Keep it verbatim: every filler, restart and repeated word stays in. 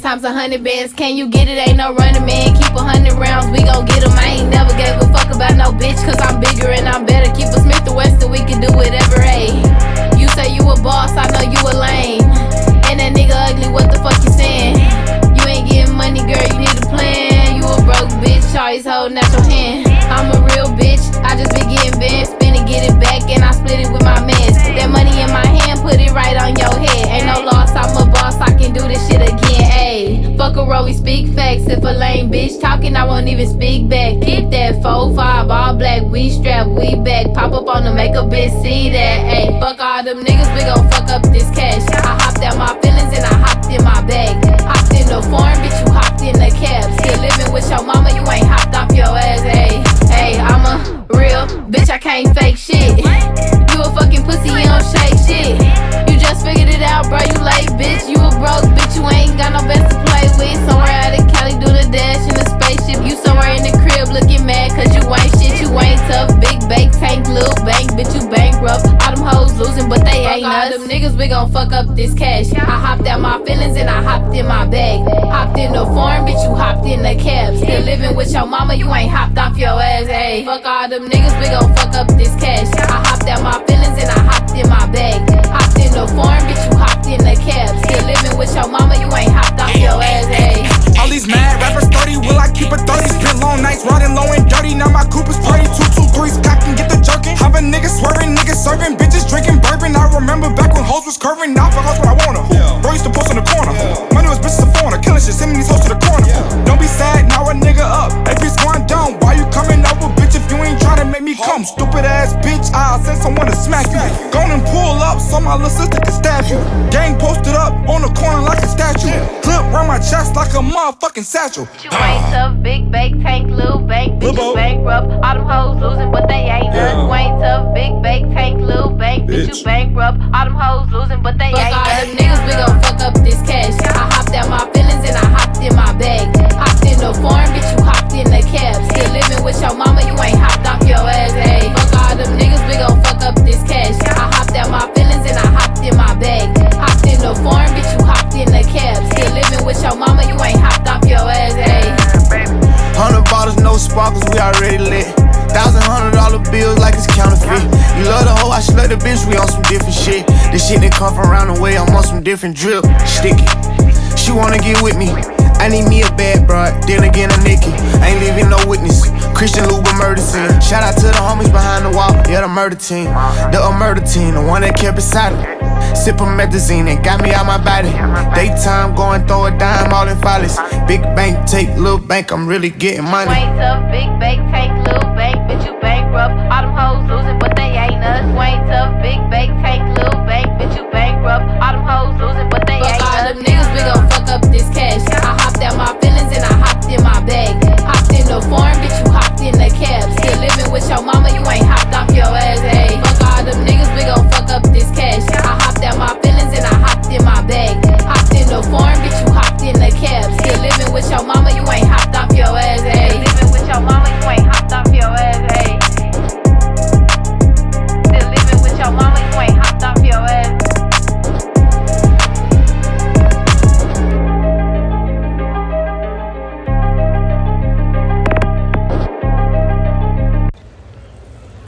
times a hundred bands. Can you get it? Ain't no running, man. Keep a hundred rounds, we gon' get 'em. I ain't never gave a fuck about no bitch, cause I'm bigger and I'm better. Keep a Smith and Wesson, we can do whatever, ayy. You say you a boss, I know you a lame. And that nigga ugly, what the fuck you saying? You ain't getting money, girl, you need a plan. You a broke bitch, always holding out your hand. I'm a real bitch, I just been getting bands. Spin it, get it back, and I split it with my mans. That money in my hand, put it right on your head. Ain't no loss, I'm a boss, I can do this shit again, ayy. Fuck a roll, we speak facts. If a lame bitch talking, I won't even speak back. Keep that four five, all black, we strap, we back. Pop up on the make a bitch see that, ayy. Fuck all them niggas, we gon' fuck up this cash. I hopped out my feelings and I hopped in my bag. Hopped in the foreign, bitch, you hopped in the cab. Still living with your mama, you ain't hopped off your ass, ayy. Ayy, I'm a real bitch, I can't fake shit. You a fucking pussy, you don't shake shit. You just figured it out, bro, you late, bitch. You a broke bitch, you ain't got no best to play with. Somewhere out of Cali, do the dash in a spaceship. You somewhere in the crib looking mad, cause you ain't shit, you ain't tough. Big bank, tank, little bank, bitch, you bankrupt. All them hoes losing, but they ain't us. Them niggas, we gon' fuck up this cash. I hopped out my feelings and I hopped in my bag. Hopped in the foreign, bitch, you hopped in the cab. Still living with your mama, you ain't hopped off your ass, ayy. Fuck all them niggas, we gon' fuck up this cash. I hopped out my feelings and I hopped in my bag. Hopped in the foreign, bitch, you hopped in the cab. Still living with your mama, you ain't hopped off your ass, ayy. All these mad rappers thirty, will I keep it thirty? Spent long nights riding low and dirty, now my coupe is pretty. Two, two, threes, cock and get the jerking. Have a nigga swerving, niggas serving, bitches drinking bourbon. I remember back when hoes was curving, now fuck hoes when I wanna. Yeah. Bro used to post in the corner. Yeah. Money was bitches a foreigner, killing shit, sending these hoes to the corner. Yeah. Don't be sad, now a nigga up. A bitch going down, why you coming over, bitch, if you ain't tryna make me come? Stupid ass bitch, I'll send someone to smack you. Go and pull up so my little sister can stab you. Gang posted up on the corner like a statue. Clip round my chest like a motherfucking satchel. You ain't tough, big bank, tank, little bank, bitch, you bankrupt. All them hoes losing, but they ain't us. You ain't tough, big bank, tank, little bank, bitch, you bankrupt. All them hoes losing, but they ain't us. Fuck all them niggas, we gon' fuck up this cash. I hopped out my feelings and I hopped in my bag. Hopped in the foreign, bitch, you hopped in the cab. Still living with your mama, you ain't hopped off your ass, ayy. Fuck all them niggas, we gon' fuck up this cash. I hopped out my feelings and I hopped in my bag. Hopped in the foreign, bitch, you hopped in the cab. Still living with your mama, you ain't hopped off your ass, ayy. Hundred bottles, no sparkles, we already lit. Thousand hundred dollar bills like it's counterfeit. You love the hoe, I slug the bitch, we on some different shit. This shit that come from around the way, I'm on some different drip. Sticky, she wanna get with me. I need me a bad broad, then again a Nicki. I ain't leaving no witness. Christian Luba murder scene. Shout out to the homies behind the wall, yeah, the murder team. The uh, murder team, the one that kept it silent. Sippin' methazine, it got me out my body. Daytime, going throw a dime, all in follies. Big bank, take little bank, I'm really getting money. You ain't tough, big bank, take little bank, bitch, you bankrupt. All them hoes losing, but they ain't us. You ain't tough, big bank, take little bank, bitch, you bankrupt. All them hoes losing, but they ain't us. Fuck all them niggas, we gon' fuck up this cash.